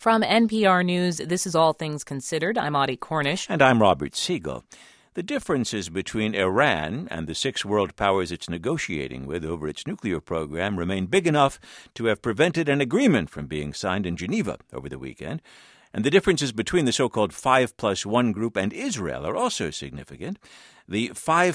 From NPR News, this is All Things Considered. I'm Audie Cornish. And I'm Robert Siegel. The differences between Iran and the six world powers it's negotiating with over its nuclear program remain big enough to have prevented an agreement from being signed in Geneva over the weekend. And the differences between the so-called 5+1 group and Israel are also significant. The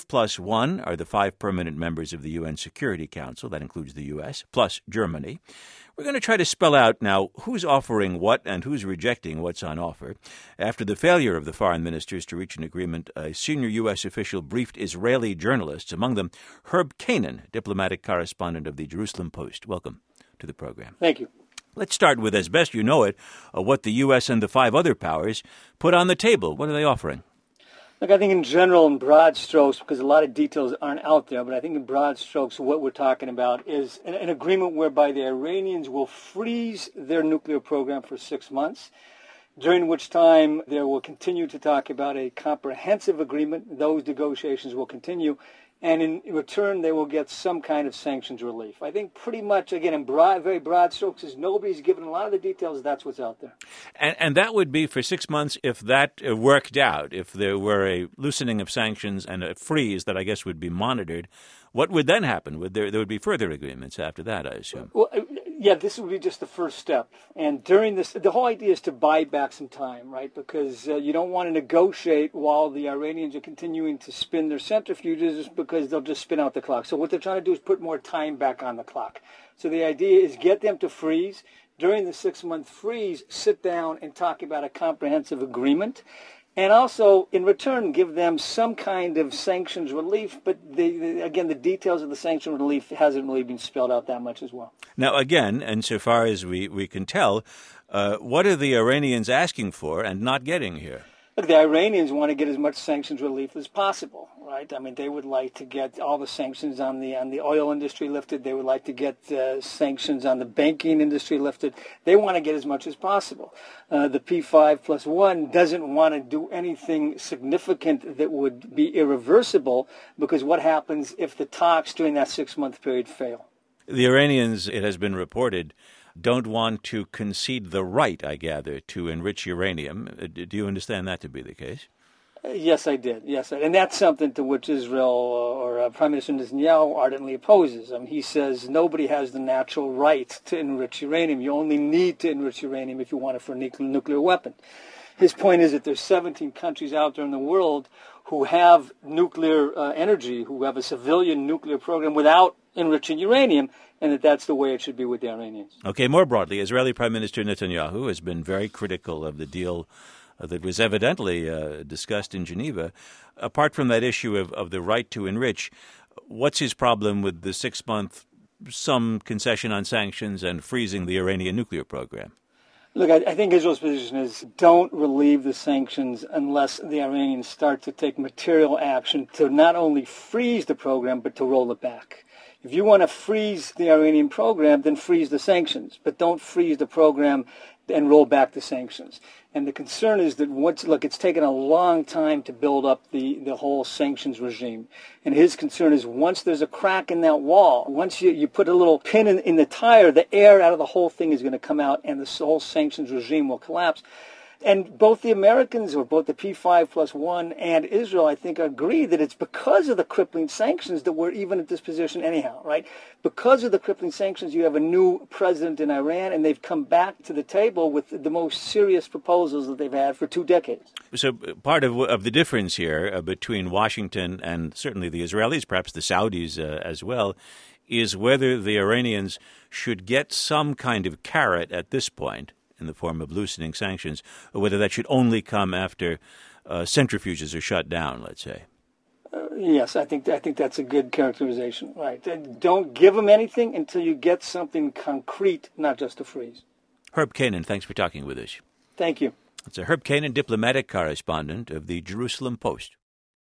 5+1 are the 5 permanent members of the UN Security Council. That includes the U.S., plus Germany. We're going to try to spell out now who's offering what and who's rejecting what's on offer. After the failure of the foreign ministers to reach an agreement, a senior U.S. official briefed Israeli journalists, among them Herb Canan, diplomatic correspondent of the Jerusalem Post. Welcome to the program. Thank you. Let's start with, as best you know it, what the U.S. and the 5 other powers put on the table. What are they offering? Look, I think in general, in broad strokes, because a lot of details aren't out there, but I think in broad strokes what we're talking about is an agreement whereby the Iranians will freeze their nuclear program for 6 months, during which time they will continue to talk about a comprehensive agreement. Those negotiations will continue. And in return, they will get some kind of sanctions relief. I think pretty much, again, in very broad strokes, as nobody's given a lot of the details, that's what's out there. And that would be for 6 months if that worked out, if there were a loosening of sanctions and a freeze that I guess would be monitored. What would then happen? There would be further agreements after that, I assume. Well, yeah, this would be just the first step. And during this, the whole idea is to buy back some time, right? Because you don't want to negotiate while the Iranians are continuing to spin their centrifuges because they'll just spin out the clock. So what they're trying to do is put more time back on the clock. So the idea is get them to freeze. During the 6-month freeze, sit down and talk about a comprehensive agreement. And also, in return, give them some kind of sanctions relief. But, again, the details of the sanction relief hasn't really been spelled out that much as well. Now, again, and so far as we can tell, what are the Iranians asking for and not getting here? Look, the Iranians want to get as much sanctions relief as possible, right? I mean, they would like to get all the sanctions on the oil industry lifted. They would like to get sanctions on the banking industry lifted. They want to get as much as possible. The P5+1 doesn't want to do anything significant that would be irreversible, because what happens if the talks during that 6-month period fail? The Iranians, it has been reported, don't want to concede the right, I gather, to enrich uranium. Do you understand that to be the case? Yes, I did. Yes, and that's something to which Israel or Prime Minister Netanyahu ardently opposes. I mean, he says nobody has the natural right to enrich uranium. You only need to enrich uranium if you want it for a nuclear weapon. His point is that there's 17 countries out there in the world who have nuclear energy, who have a civilian nuclear program without enriching uranium, and that's the way it should be with the Iranians. Okay, more broadly, Israeli Prime Minister Netanyahu has been very critical of the deal that was evidently discussed in Geneva. Apart from that issue of the right to enrich, what's his problem with the 6-month, some concession on sanctions and freezing the Iranian nuclear program? Look, I think Israel's position is don't relieve the sanctions unless the Iranians start to take material action to not only freeze the program, but to roll it back. If you want to freeze the Iranian program, then freeze the sanctions, but don't freeze the program and roll back the sanctions. And the concern is that it's taken a long time to build up the whole sanctions regime. And his concern is once there's a crack in that wall, once you put a little pin in the tire, the air out of the whole thing is going to come out and the whole sanctions regime will collapse. And both the Americans, or both the P5+1 and Israel, I think, agree that it's because of the crippling sanctions that we're even at this position anyhow, right? Because of the crippling sanctions, you have a new president in Iran, and they've come back to the table with the most serious proposals that they've had for 2 decades. So part of the difference here between Washington and certainly the Israelis, perhaps the Saudis as well, is whether the Iranians should get some kind of carrot at this point in the form of loosening sanctions, or whether that should only come after centrifuges are shut down, let's say. Yes, I think that's a good characterization. Right. Don't give them anything until you get something concrete, not just a freeze. Herb Canan, thanks for talking with us. Thank you. It's Herb Canan, diplomatic correspondent of the Jerusalem Post.